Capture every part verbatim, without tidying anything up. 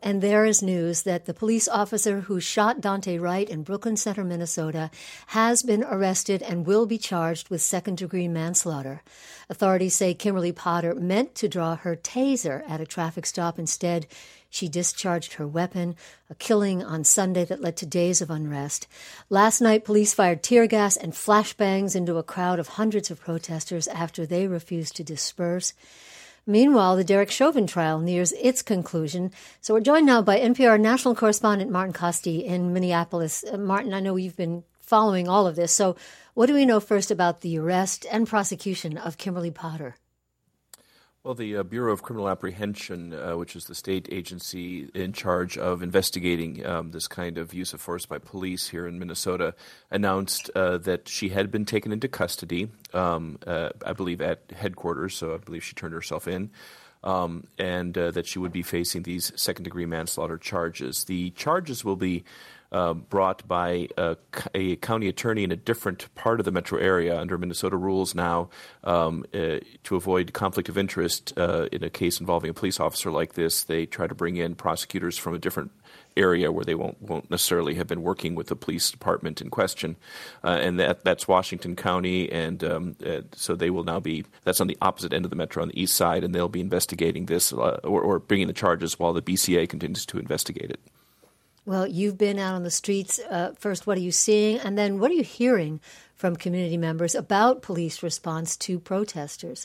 And there is news that the police officer who shot Daunte Wright in Brooklyn Center, Minnesota, has been arrested and will be charged with second-degree manslaughter. Authorities say Kimberly Potter meant to draw her taser at a traffic stop. Instead, she discharged her weapon, a killing on Sunday that led to days of unrest. Last night, police fired tear gas and flashbangs into a crowd of hundreds of protesters after they refused to disperse. Meanwhile, the Derek Chauvin trial nears its conclusion. So we're joined now by N P R national correspondent Martin Kaste in Minneapolis. Uh, Martin, I know you've been following all of this. So what do we know first about the arrest and prosecution of Kimberly Potter? Well, the uh, Bureau of Criminal Apprehension, uh, which is the state agency in charge of investigating um, this kind of use of force by police here in Minnesota, announced uh, that she had been taken into custody, um, uh, I believe at headquarters, so I believe she turned herself in, um, and uh, that she would be facing these second-degree manslaughter charges. The charges will be Uh, brought by a, a county attorney in a different part of the metro area under Minnesota rules now um, uh, to avoid conflict of interest uh, in a case involving a police officer like this. They try to bring in prosecutors from a different area where they won't won't necessarily have been working with the police department in question, uh, and that that's Washington County, and um, uh, so they will now be that's on the opposite end of the metro on the east side, and they'll be investigating this uh, or, or bringing the charges while the B C A continues to investigate it. Well, you've been out on the streets. Uh, first, what are you seeing? And then what are you hearing from community members about police response to protesters?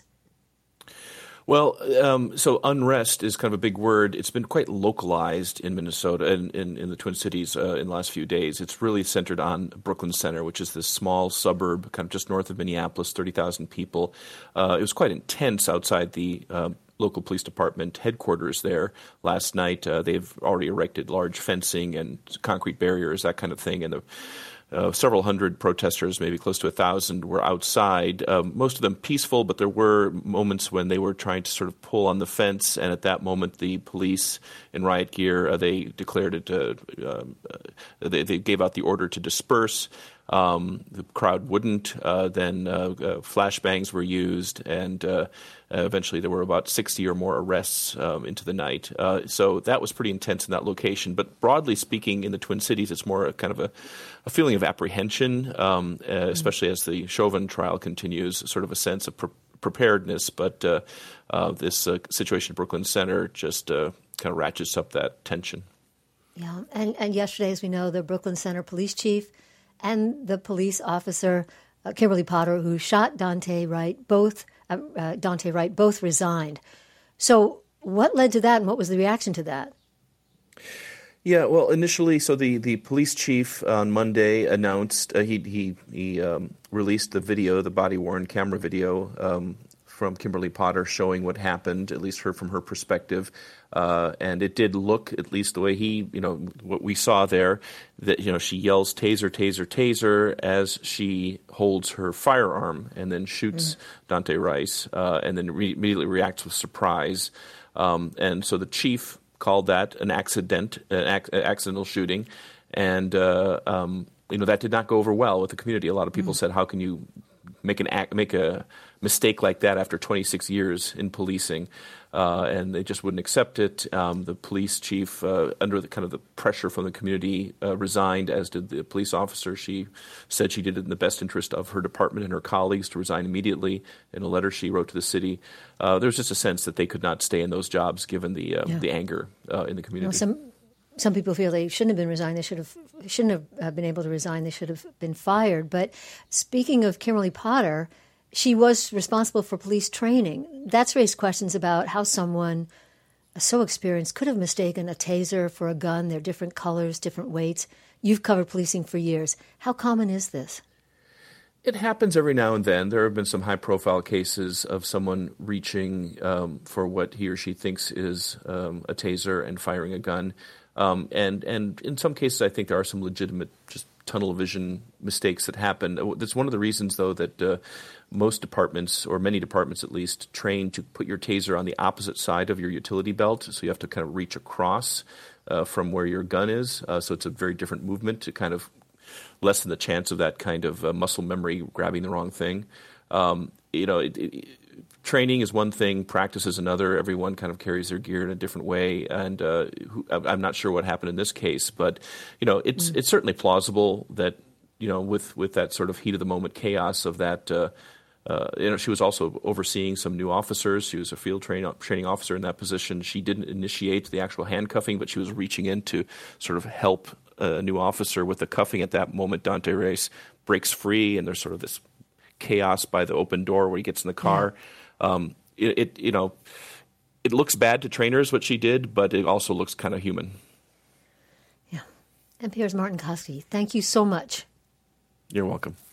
Well, um, so unrest is kind of a big word. It's been quite localized in Minnesota and in, in the Twin Cities uh, in the last few days. It's really centered on Brooklyn Center, which is this small suburb kind of just north of Minneapolis, thirty thousand people. Uh, it was quite intense outside the uh, local police department headquarters there last night. Uh, they've already erected large fencing and concrete barriers, that kind of thing, and the Uh, several hundred protesters, maybe close to a thousand, were outside, um, most of them peaceful, but there were moments when they were trying to sort of pull on the fence, and at that moment the police in riot gear, uh, they declared it, uh, um, uh, they, they gave out the order to disperse. Um, the crowd wouldn't. Uh, then uh, uh, flashbangs were used, and uh, uh, eventually there were about sixty or more arrests um, into the night. Uh, so that was pretty intense in that location. But broadly speaking, in the Twin Cities, it's more a kind of a, a feeling of apprehension, um, uh, especially as the Chauvin trial continues, sort of a sense of pre- preparedness. But uh, uh, this uh, situation at Brooklyn Center just uh, kind of ratchets up that tension. Yeah, and, and yesterday, as we know, the Brooklyn Center police chief and the police officer, uh, Kimberly Potter, who shot Daunte Wright, both uh, uh, Daunte Wright, both resigned. So, what led to that, and what was the reaction to that? Yeah, well, initially, so the, the police chief on Monday announced uh, he he he um, released the video, the body worn camera video um, from Kimberly Potter showing what happened, at least her from her perspective. Uh, and it did look, at least the way he, you know, what we saw there, that, you know, she yells taser, taser, taser as she holds her firearm and then shoots mm. Daunte Wright uh, and then re- immediately reacts with surprise. Um, and so the chief called that an accident, an ac- accidental shooting. And, uh, um, you know, that did not go over well with the community. A lot of people mm. said, how can you make an act, make a mistake like that after twenty-six years in policing? Uh, and they just wouldn't accept it. Um, the police chief, uh, under the kind of the pressure from the community, uh, resigned, as did the police officer. She said she did it in the best interest of her department and her colleagues to resign immediately. In a letter she wrote to the city, uh, there was just a sense that they could not stay in those jobs given the uh, yeah. the anger uh, in the community. You know, some some people feel they shouldn't have been resigned. They should have shouldn't have uh, been able to resign. They should have been fired. But speaking of Kimberly Potter, she was responsible for police training. That's raised questions about how someone so experienced could have mistaken a taser for a gun. They're different colors, different weights. You've covered policing for years. How common is this? It happens every now and then. There have been some high-profile cases of someone reaching um, for what he or she thinks is um, a taser and firing a gun. Um, and, and in some cases, I think there are some legitimate just tunnel vision mistakes that happen. That's one of the reasons, though, that uh, most departments, or many departments at least, train to put your taser on the opposite side of your utility belt. So you have to kind of reach across uh, from where your gun is. Uh, so it's a very different movement to kind of lessen the chance of that kind of uh, muscle memory grabbing the wrong thing. Um, you know, it, it, training is one thing, practice is another. Everyone kind of carries their gear in a different way, and uh, who, I'm not sure what happened in this case, but you know, it's mm. it's certainly plausible that you know, with with that sort of heat of the moment chaos of that. Uh, Uh, you know, she was also overseeing some new officers. She was a field train, training officer in that position. She didn't initiate the actual handcuffing, but she was reaching in to sort of help a new officer with the cuffing. At that moment, Daunte Reyes breaks free, and there's sort of this chaos by the open door where he gets in the car. Yeah. Um, it, it, you know, it looks bad to trainers what she did, but it also looks kind of human. Yeah. N P R's Martin Koski, thank you so much. You're welcome.